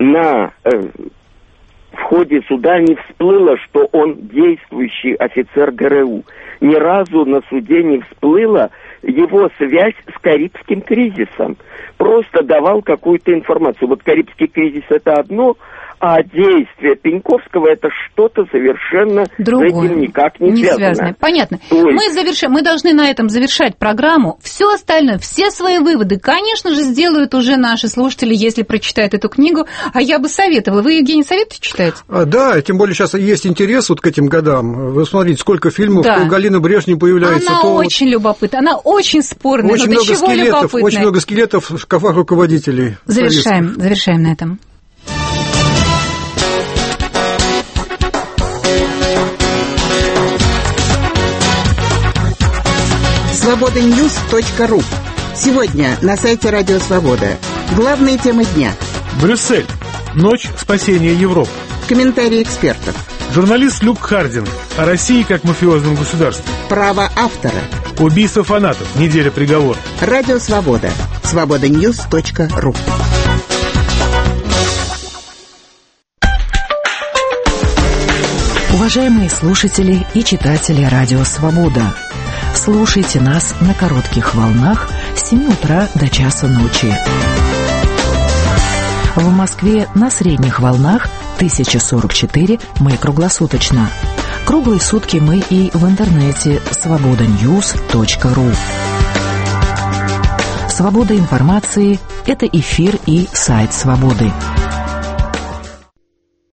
в ходе суда не всплыло, что он действующий офицер ГРУ. Ни разу на суде не всплыла его связь с Карибским кризисом. Просто давал какую-то информацию. Вот Карибский кризис — это одно, а действие Пеньковского — это что-то совершенно другое, с этим никак не связано. Понятно. Мы должны на этом завершать программу. Все остальное, все свои выводы, конечно же, сделают уже наши слушатели, если прочитают эту книгу. А я бы советовала. Вы, Евгений, советуете читать? Да, тем более сейчас есть интерес вот к этим годам. Вы смотрите, сколько фильмов, то Галина Брежнев появляется. Она очень любопытна, она очень спорная. Очень много скелетов в шкафах руководителей. Завершаем на этом. Свобода-Ньюс.ру. Сегодня на сайте Радио Свобода. Главные темы дня. Брюссель. Ночь спасения Европы. Комментарии экспертов. Журналист Люк Хардинг о России как мафиозном государстве. Право автора. Убийство фанатов. Неделя приговора. Радио Свобода. Свобода-Ньюс.ру. Уважаемые слушатели и читатели Радио Свобода, слушайте нас на коротких волнах с 7 утра до часа ночи. В Москве на средних волнах 1044 мы круглосуточно. Круглые сутки мы и в интернете свобода-ньюс.ру. Свобода информации – это эфир и сайт Свободы.